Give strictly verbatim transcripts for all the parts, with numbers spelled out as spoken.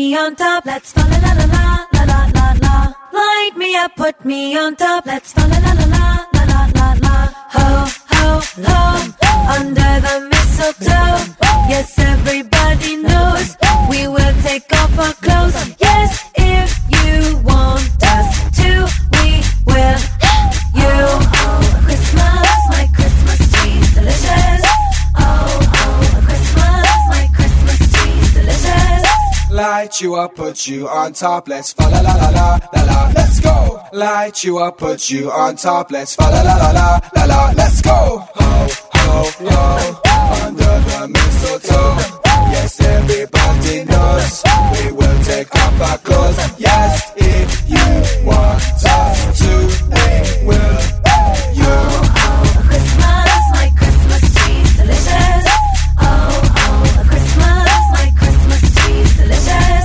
me on top. Let's fa la la la la la la la la. Light me up, put me on top. Let's fa la la la la la la la la. Ho ho ho, under the mistletoe. Yes, everybody knows we will take off our clothes. Yes, if you want us to, we will. You, oh, Christmas, my Christmas tree's delicious. Oh, oh, Christmas, my Christmas tree's delicious. Light you up, put you on top. Let's fa la la la la la la. Let's go. Light you up, put you on top. Let's fa la la la la la la. Let's go. Ho ho ho, under the mistletoe. Yes, everybody knows we will take off our clothes. Yes, if you want us to, we will. You, oh, Christmas, my Christmas tree's delicious. Oh, oh, Christmas, my Christmas tree's delicious.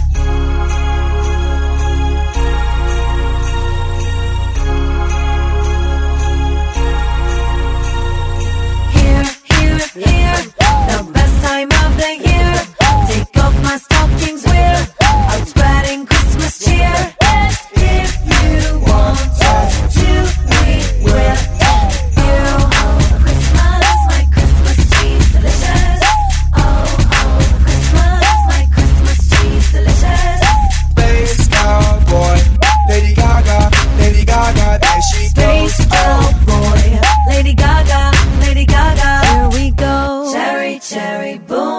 Here, here, here, the best time of the year. Take off my stockings, we're out spreading Christmas cheer. If you want us to, we will. You, oh, Christmas, my Christmas tree's delicious. Oh, oh, Christmas, my Christmas tree's delicious. Space Cowboy, Lady Gaga, Lady Gaga, there she goes. Space Cowboy, Lady Gaga, Lady Gaga. Here we go. Cherry, cherry, boom.